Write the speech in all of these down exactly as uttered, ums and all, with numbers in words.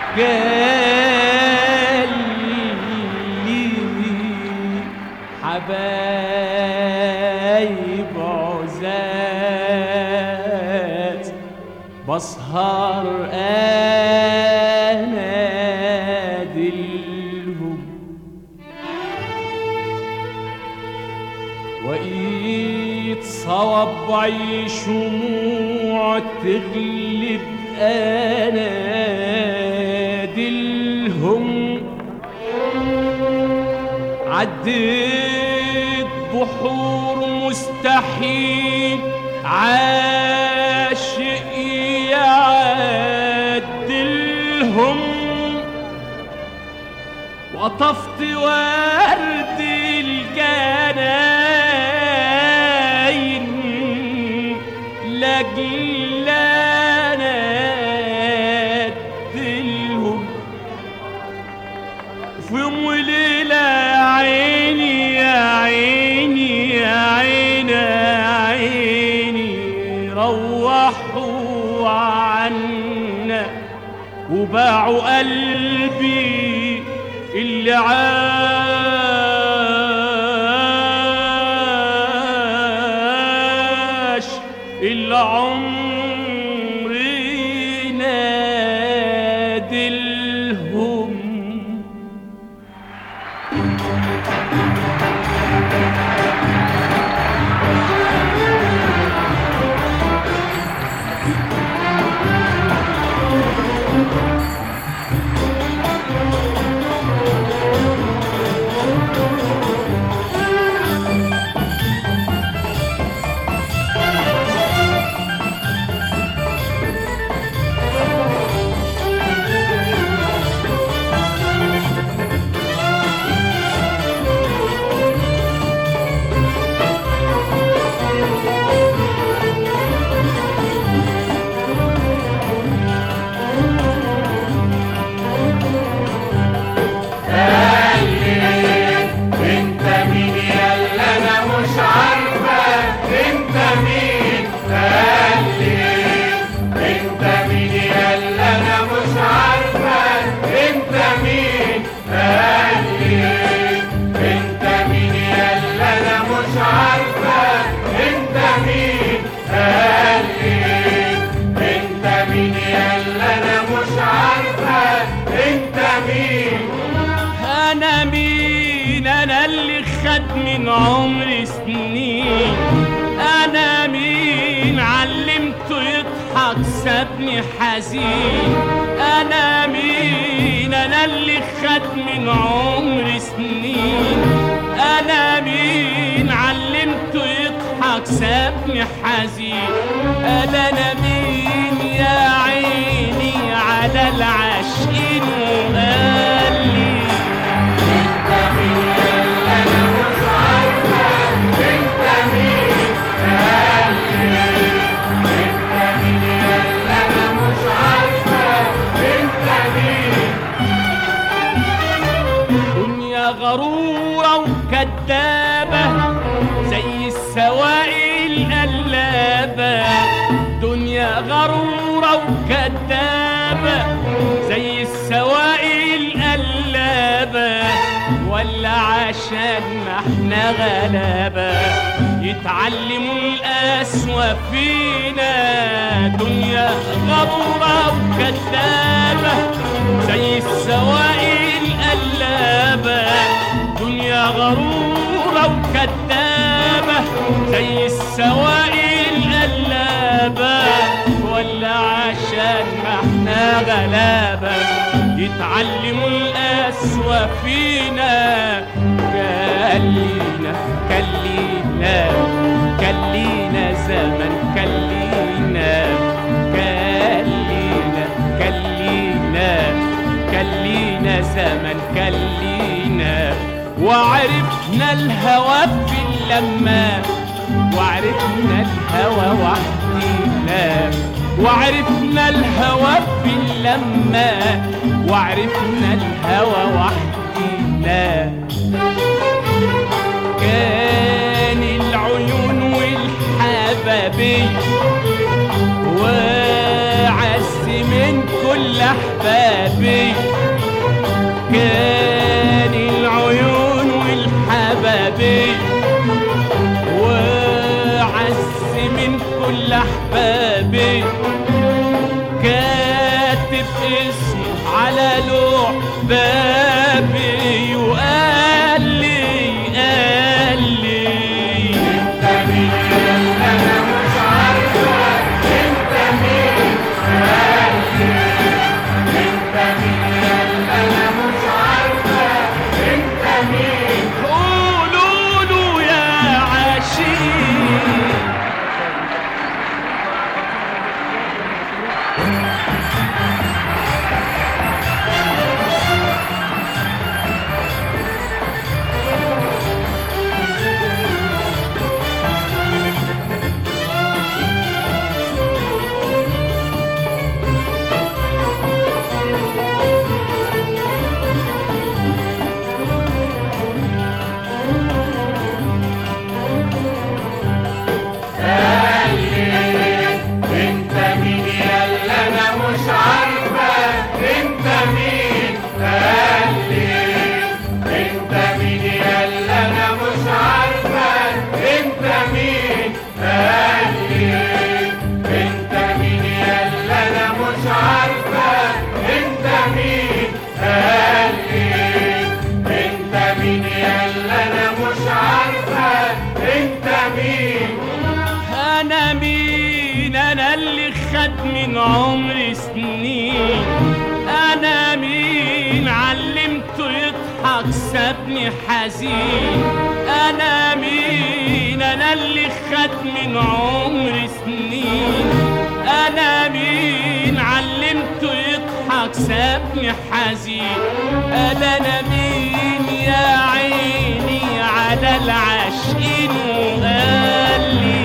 قال لي حبايب عزاز بسهر انادلهم وقيت صوابعي شموع تغلب انادلهم عديت بحور مستحيل عاشق يعدلهم وطفت ورد الجناين لاجل انادلهم في يوم وليله يا عيني يا عيني يا عيني يا عيني روحوا عنا وباعوا قلبي اللي عاش اللي عمري نادلهم أنا مين أنا اللي خد من عمري سنين أنا مين علمته يضحك سابني حزين أنا مين أنا اللي خد من عمري سنين أنا مين علمته يضحك سابني حزين أنا مين يا عيني على العاشقين وقال لي انت مين انا مش عارفه انت مين قال لي انت مين انا مش عارفه انت مين دنيا غروره وكدابه زي السواقي القلابه دنيا غروره وكدابه زي السواقي القلابه ولا عشان ما احنا غلابه يتعلموا القسوه فينا دنيا غروره وكدابه زي السواقي القلابه دنيا غروره وكدابه زي السواقي القلابه ولا عشان ما احنا غلابه يتعلموا القسوه فينا كلينا كلينا كلينا زمن كلينا كلينا كلينا كلينا زمن كلينا وعرفنا الهوى في اللمة وعرفنا الهوى وحدينا وعرفنا الهوى في اللمة وعرفنا الهوى وحدينا كان العيون والحبابين وعز منكم كل احبابي، كان العيون والحبابي وعز من كل احبابي، كاتب اسمه على لوح بابي وقال لي قال لي انت مين انا مش عارفه، انت مين قال لي، انت مين انا مش عارفه، انت مين. قولوا له يا عاشقين. أنا مين؟ أنا اللي خد من عمري سنين. أنا مين؟ علمته يضحك سابني حزين. أنا مين؟ أنا اللي خد من عمري سنين. أنا مين؟ علمته يضحك سابني حزين. أنا أنا مين يا عيني على العاشقين وقال لي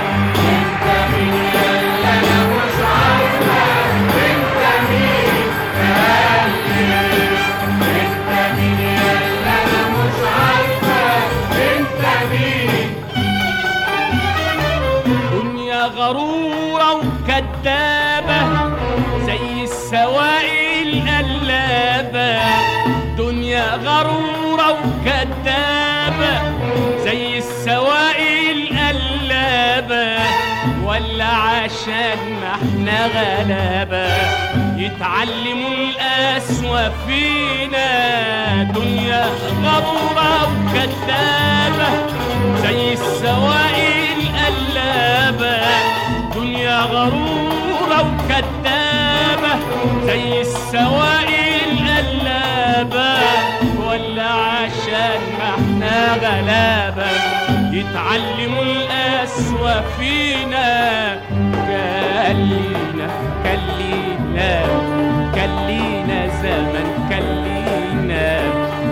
غرورة وكدابة زي السواقي القلابة. دنيا غرورة وكدابة زي السواقي القلابة، ولا عشان ما احنا غلابة يتعلموا القسوة فينا. دنيا غرورة وكدابة زي السواقي القلابة. دنيا غرورة وكدابة زي السواقي القلابة، ولا عشان ما احنا غلابة يتعلموا القسوة فينا. كلينا كلينا كلينا زمن كلينا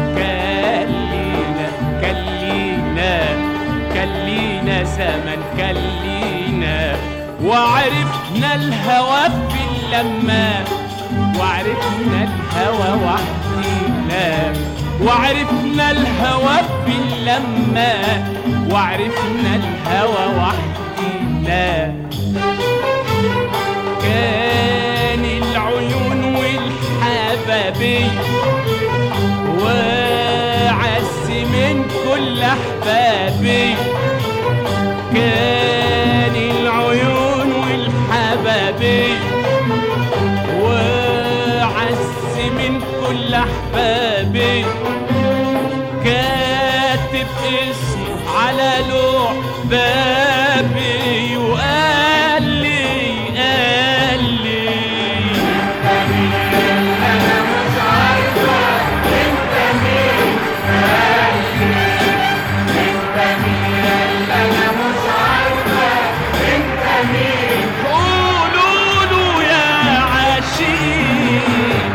كلينا كلينا كلينا زمن كلينا. وعرفنا الهوى باللمة، وعرفنا الهوى وحدينا. وعرفنا الهوى باللمة، وعرفنا الهوى وحدينا. كان العيون والحبابي وعز من كل احبابي. كان العيون والحبابي وعز من كل احبابي، كاتب اسمه على لوح بابي وقال لي قال لي انت مين انا مش عارفه، انت مين قال لي، انت مين انا مش عارفه، انت مين. قولوا له يا عاشقين.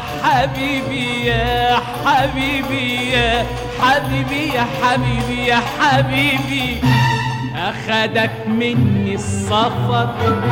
حبيبي يا حبيبي يا حبيبي يا حبيبي يا حبيبي أخدك مني السفر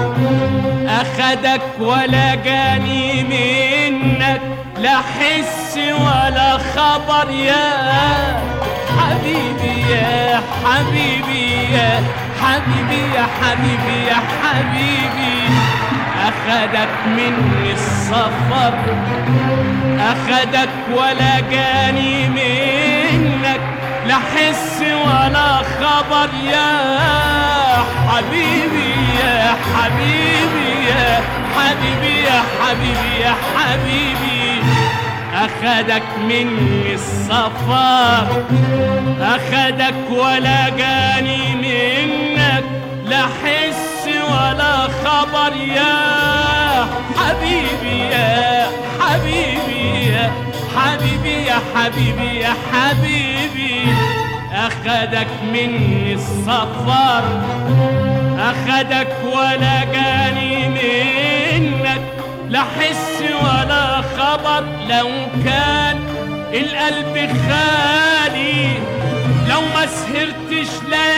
أخدك ولا جاني منك لا حس ولا خبر يا حبيبي يا حبيبي يا حبيبي يا حبيبي يا حبيبي أخدك مني السفر أخدك ولا جاني منك لا حس ولا خبر يا حبيبي يا حبيبي يا حبيبي يا حبيبي يا حبيبي أخدك مني السفر أخدك ولا جاني منك لا حس ولا خبر يا حبيبي يا حبيبي يا حبيبي يا حبيبي يا حبيبي أخدك مني السفر أخدك ولا جاني منك لا حس ولا خبر لو كان القلب خالي لو ما سهرتش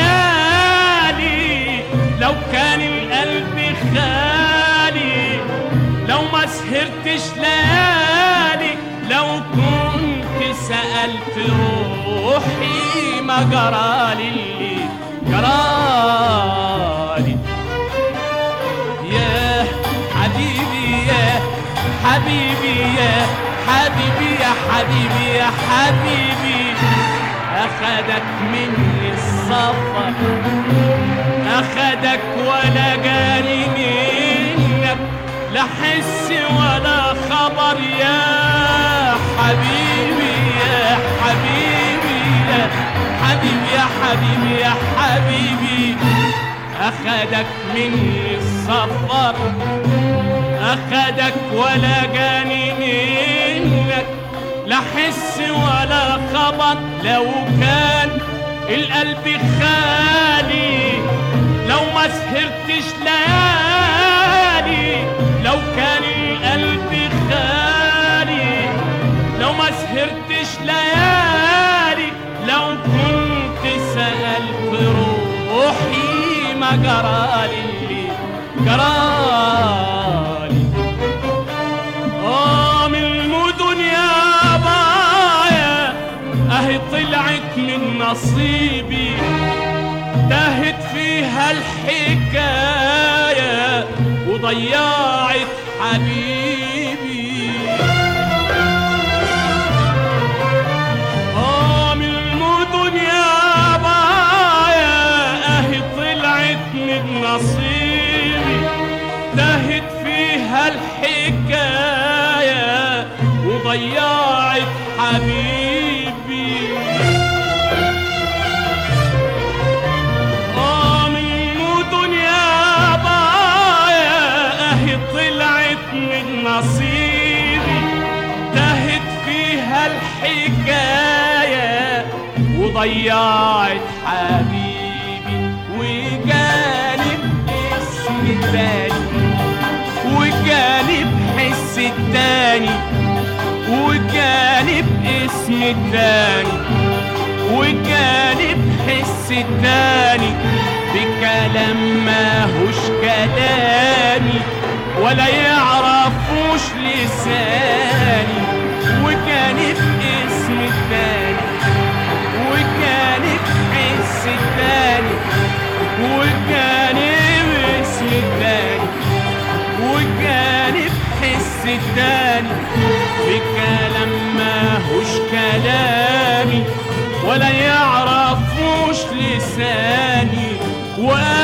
ليالي لو كان القلب خالي لو ما سهرتش ليالي لو كنت سألت روحي ما جرالي اللي جرالي يا حبيبي يا حبيبي يا حبيبي يا حبيبي يا حبيبي أخدك مني السفر أخدك ولا جاني منك لا حس ولا خبر يا حبيبي يا حبيبي يا حبيبي يا حبيبي يا حبيبي أخدك مني السفر أخدك ولا جاني منك لا حس ولا خبر لو كان القلب خالي لو ما سهرتش ليالي لو كان القلب خالي لو ما سهرتش ليالي لو كنت سألت روحي ما جرالي اللي جرالي آه من المدن يا بايا أهي طلعت من نصيبي تاهت فيها الحكاية وضيعت حبيبي آه من المدن يا بايا أهي طلعت من نصيبي تاهت فيها الحكاية وضيعت حبيبي آه من المدن يا بايا أهي طلعت من نصيبي تاهت فيها الحكاية وضيعت حبيبي وجانب اسم التاني وجانب حس التاني وجانب اسم التاني وجانب حس التاني بكلام ماهوش كلامي ولا يعرفوش لساني وجانب اسم التاني وجانب حس التاني وجانب اسم التاني وجانب حس التاني بكلام ماهوش كلامي ولا يعرفوش لساني